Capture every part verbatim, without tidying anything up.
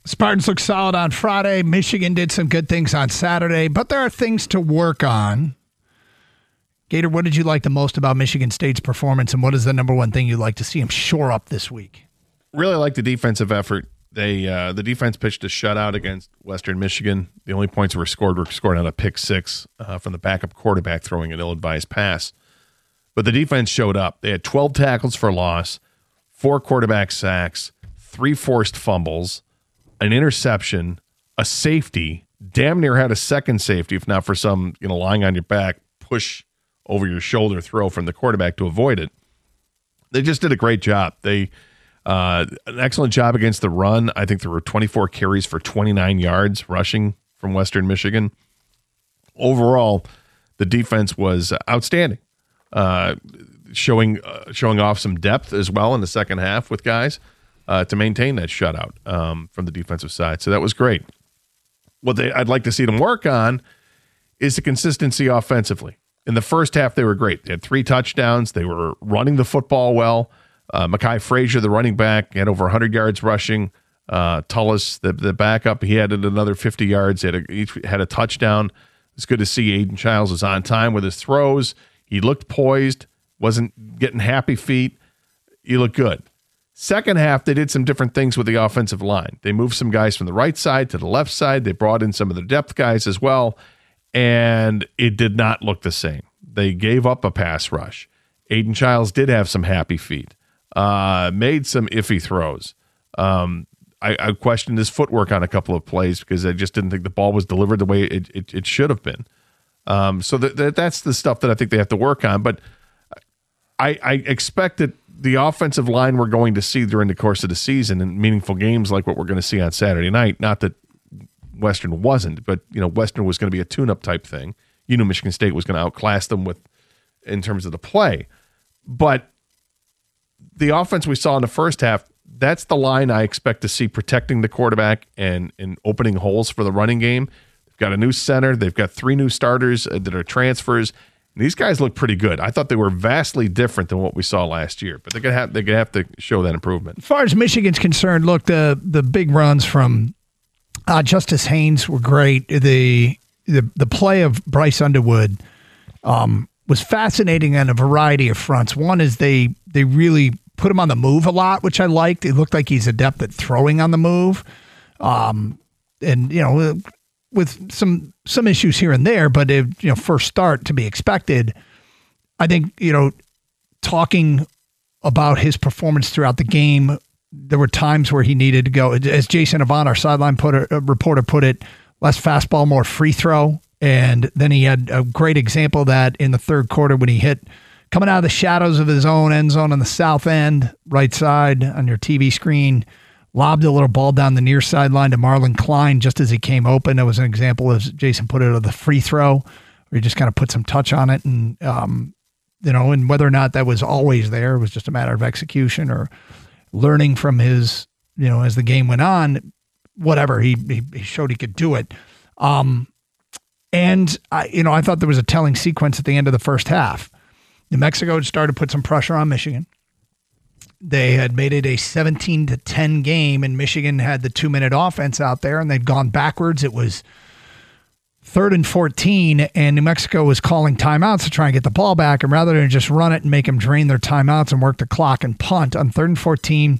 Spartans look solid on Friday. Michigan did some good things on Saturday, but there are things to work on. Gator, what did you like the most about Michigan State's performance, and what is the number one thing you'd like to see them shore up this week? Really like the defensive effort. They uh, the defense pitched a shutout against Western Michigan. The only points that were scored were scored on a pick six uh, from the backup quarterback throwing an ill-advised pass. But the defense showed up. They had twelve tackles for loss, four quarterback sacks, three forced fumbles, an interception, a safety, damn near had a second safety, if not for some, you know, lying on your back, push over your shoulder throw from the quarterback to avoid it. They just did a great job. They uh, an excellent job against the run. I think there were twenty-four carries for twenty-nine yards rushing from Western Michigan. Overall, the defense was outstanding, uh, showing uh, showing off some depth as well in the second half with guys uh, to maintain that shutout um, from the defensive side. So that was great. What they, I'd like to see them work on is the consistency offensively. In the first half, they were great. They had three touchdowns. They were running the football well. Uh, Mekhi Frazier, the running back, had over one hundred yards rushing. Uh, Tullis, the, the backup, he added another fifty yards. He had a, each had a touchdown. It's good to see Aiden Childs was on time with his throws. He looked poised, wasn't getting happy feet. He looked good. Second half, they did some different things with the offensive line. They moved some guys from the right side to the left side. They brought in some of the depth guys as well. And it did not look the same. They gave up a pass rush. Aiden Childs did have some happy feet, uh, made some iffy throws. Um, I, I questioned his footwork on a couple of plays because I just didn't think the ball was delivered the way it, it, it should have been. Um, so that, that that's the stuff that I think they have to work on. But I, I expect that the offensive line we're going to see during the course of the season in meaningful games like what we're going to see on Saturday night, not that Western wasn't, but you know, Western was going to be a tune-up type thing. You knew Michigan State was going to outclass them with in terms of the play. But the offense we saw in the first half, that's the line I expect to see protecting the quarterback and, and opening holes for the running game. They've got a new center. They've got three new starters that are transfers. And these guys look pretty good. I thought they were vastly different than what we saw last year, but they're gonna have they're gonna have to show that improvement. As far as Michigan's concerned, look, the the big runs from Uh, Justice Haynes were great. The the the play of Bryce Underwood um, was fascinating on a variety of fronts. One is they they really put him on the move a lot, which I liked. It looked like he's adept at throwing on the move, um, and you know, with some some issues here and there, but it, you know, first start to be expected. I think you know, talking about his performance throughout the game. There were times where he needed to go, as Jason Avant, our sideline put a, a reporter put it, less fastball, more free throw. And then he had a great example of that in the third quarter when he hit coming out of the shadows of his own end zone on the south end, right side on your T V screen, lobbed a little ball down the near sideline to Marlon Klein just as he came open. That was an example, as Jason put it, of the free throw, where he just kind of put some touch on it. And, um, you know, and whether or not that was always there, it was just a matter of execution or learning from his, you know, as the game went on, whatever, he he, he showed he could do it. Um, and, I, you know, I thought there was a telling sequence at the end of the first half. New Mexico had started to put some pressure on Michigan. They had made it a seventeen to ten game, and Michigan had the two-minute offense out there, and they'd gone backwards. It was third and fourteen, and New Mexico was calling timeouts to try and get the ball back. And rather than just run it and make them drain their timeouts and work the clock and punt, on third and fourteen,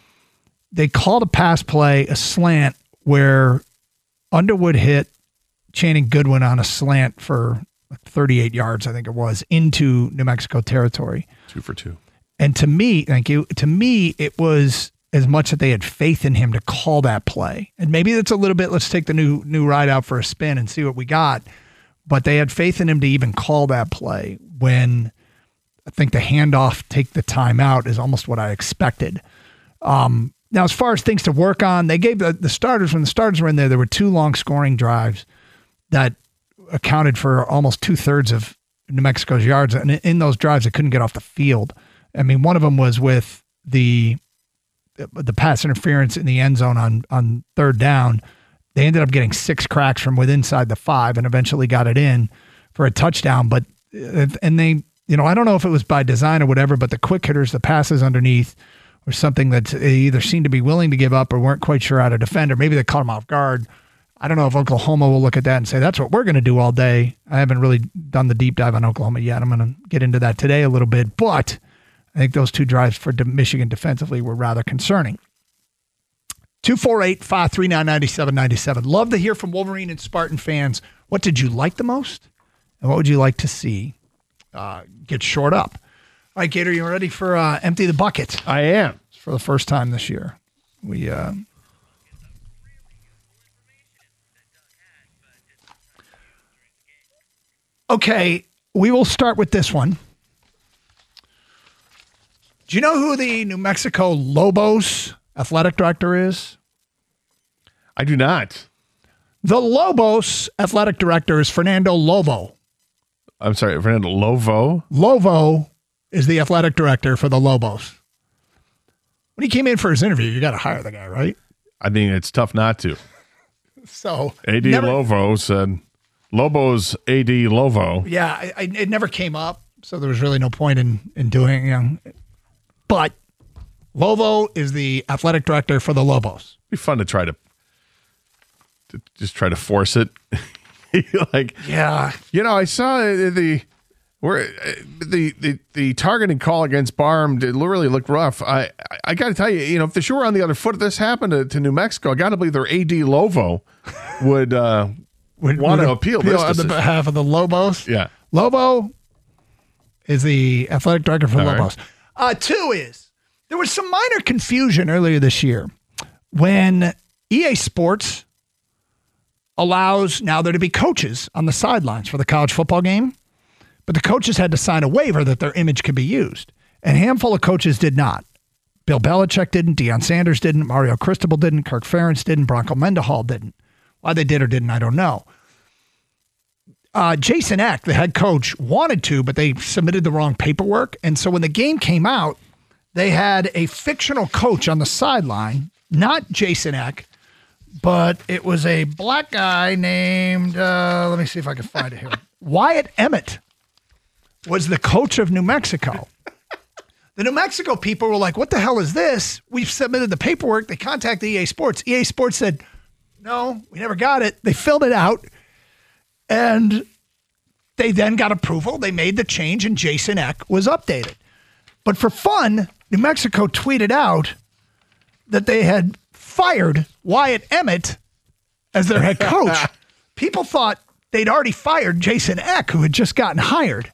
they called a pass play, a slant, where Underwood hit Channing Goodwin on a slant for thirty-eight yards, I think it was, into New Mexico territory. Two for two. And to me, thank you, to me, it was as much that they had faith in him to call that play. And maybe that's a little bit, let's take the new new ride out for a spin and see what we got. But they had faith in him to even call that play when I think the handoff, take the timeout is almost what I expected. Um, now, as far as things to work on, they gave the, the starters, when the starters were in there, there were two long scoring drives that accounted for almost two-thirds of New Mexico's yards. And in those drives, they couldn't get off the field. I mean, one of them was with the the pass interference in the end zone on, on third down. They ended up getting six cracks from within inside the five and eventually got it in for a touchdown. But, and they, you know, I don't know if it was by design or whatever, but the quick hitters, the passes underneath, or something that they either seemed to be willing to give up or weren't quite sure how to defend, or maybe they caught them off guard. I don't know if Oklahoma will look at that and say, that's what we're going to do all day. I haven't really done the deep dive on Oklahoma yet. I'm going to get into that today a little bit, but I think those two drives for Michigan defensively were rather concerning. two four eight, five three nine, nine seven nine seven. Love to hear from Wolverine and Spartan fans. What did you like the most? And what would you like to see uh, get shored up? All right, Gator, you ready for uh, Empty the Bucket? I am. For the first time this year. We uh, Okay, we will start with this one. Do you know who the New Mexico Lobos athletic director is? I do not. The Lobos athletic director is Fernando Lovo. I'm sorry, Fernando Lovo? Lovo is the athletic director for the Lobos. When he came in for his interview, you got to hire the guy, right? I mean, it's tough not to. So A D never, Lovo said, Lobo's A D Lovo. Yeah, I, I, it never came up, so there was really no point in, in doing it. You know. But Lovo is the athletic director for the Lobos. It'd be fun to try to, to just try to force it. Like, yeah, you know, I saw the where the the the targeting call against Barham did really look rough. I I, I got to tell you, you know, if the shoe were on the other foot, if this happened to, to New Mexico, I got to believe their A D Lovo would uh, would want to appeal, appeal on the behalf of the Lobos. Yeah, Lovo is the athletic director for the All Lobos. Right. Uh, two is there was some minor confusion earlier this year when E A Sports allows now there to be coaches on the sidelines for the college football game, but the coaches had to sign a waiver that their image could be used. And a handful of coaches did not. Bill Belichick didn't, Deion Sanders didn't, Mario Cristobal didn't, Kirk Ferentz didn't, Bronco Mendenhall didn't. Why they did or didn't, I don't know. Uh, Jason Eck, the head coach, wanted to, but they submitted the wrong paperwork. And so when the game came out, they had a fictional coach on the sideline, not Jason Eck, but it was a black guy named, uh, let me see if I can find it here. Wyatt Emmett was the coach of New Mexico. The New Mexico people were like, what the hell is this? We've submitted the paperwork. They contacted E A Sports. E A Sports said, no, we never got it. They filled it out. And they then got approval. They made the change, and Jason Eck was updated. But for fun, New Mexico tweeted out that they had fired Wyatt Emmett as their head coach. People thought they'd already fired Jason Eck, who had just gotten hired.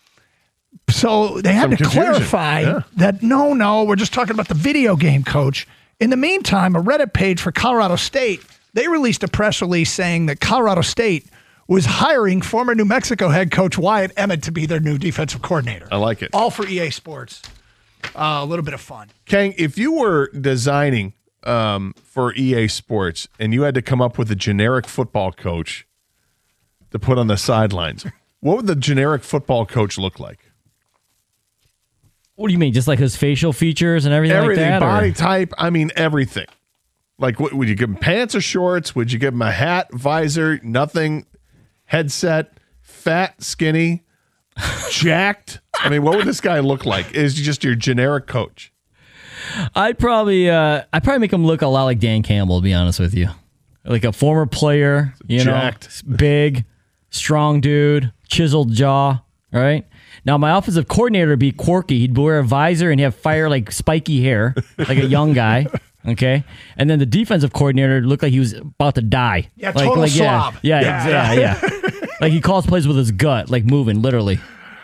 So they had Some to confusion. clarify Yeah. that, no, no, we're just talking about the video game coach. In the meantime, a Reddit page for Colorado State, they released a press release saying that Colorado State was hiring former New Mexico head coach Wyatt Emmett to be their new defensive coordinator. I like it. All for E A Sports. Uh, a little bit of fun. Kang, if you were designing um, for E A Sports and you had to come up with a generic football coach to put on the sidelines, what would the generic football coach look like? What do you mean? Just like his facial features and everything, Everything, like that? body or? type. I mean, everything. Like, what, would you give him pants or shorts? Would you give him a hat, visor, nothing, headset, fat, skinny, jacked? I mean, what would this guy look like? Is he just your generic coach? I'd probably, uh, I'd probably make him look a lot like Dan Campbell, to be honest with you. Like a former player, you Jacked. know, big, strong dude, chiseled jaw, right? Now, my offensive coordinator would be quirky. He'd wear a visor and he'd have fire, like, spiky hair, like a young guy, okay? And then the defensive coordinator looked like he was about to die. Yeah, like, total like, slob. Yeah, yeah, yeah, yeah. yeah. Like, he calls plays with his gut, like moving, literally.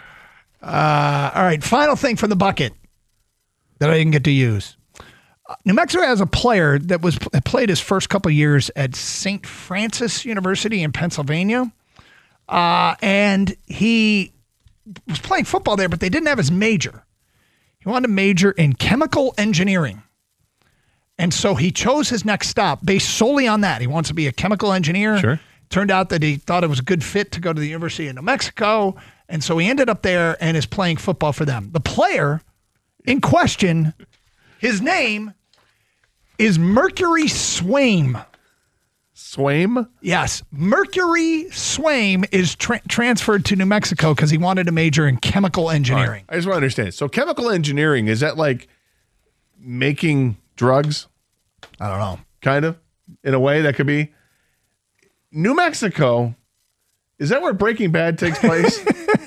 Uh, all right, final thing from the bucket that I didn't get to use. Uh, New Mexico has a player that was played his first couple years at Saint Francis University in Pennsylvania, uh, and he was playing football there, but they didn't have his major. He wanted to major in chemical engineering. And so he chose his next stop based solely on that. He wants to be a chemical engineer. Sure. Turned out that he thought it was a good fit to go to the University of New Mexico. And so he ended up there and is playing football for them. The player in question, his name is Mercury Swaim. Swaim? Yes. Mercury Swaim is tra- transferred to New Mexico because he wanted to major in chemical engineering. Right. I just want to understand. So chemical engineering, is that like making drugs, I don't know. kind of, in a way that could be. New Mexico, is that where Breaking Bad takes place?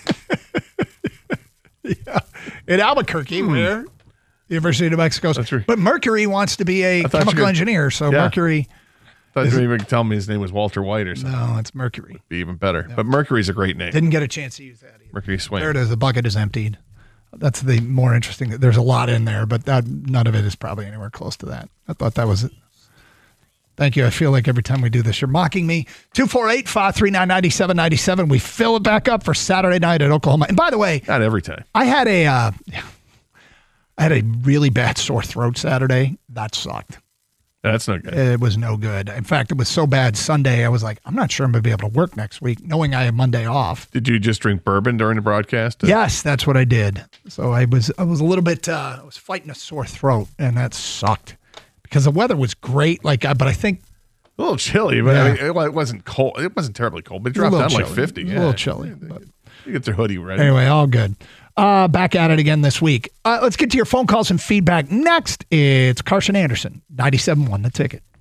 Yeah. In Albuquerque, Hmm. where University of New Mexico. That's right. But Mercury wants to be a thought you chemical could- engineer, so Yeah. Mercury. I thought you were even tell me his name was Walter White or something. No, it's Mercury. Be even better. But Mercury's a great name. Didn't get a chance to use that either. Mercury Swain. There it is. The bucket is emptied. That's the more interesting. There's a lot in there, but that none of it is probably anywhere close to that. I thought that was it. Thank you. I feel like every time we do this, you're mocking me. two four eight, five three nine, nine seven nine seven. We fill it back up for Saturday night at Oklahoma. And by the way, Not every time. I had a, uh, I had a really bad sore throat Saturday. That sucked. That's not good. It was no good. In fact, it was so bad Sunday, I was like, I'm not sure I'm going to be able to work next week, knowing I have Monday off. Did you just drink bourbon during the broadcast? Yes, that's what I did. So I was I was a little bit uh, I was fighting a sore throat, and that sucked because the weather was great. Like, I, but I think A little chilly, but Yeah. I mean, it, it wasn't cold. It wasn't terribly cold, but it it was a dropped down little like chilly. fifty. It was Yeah. a little chilly. But You get your hoodie ready. anyway, all good. Uh, back at it again this week. Uh, let's get to your phone calls and feedback next. It's Carson Anderson, ninety-seven point one The Ticket.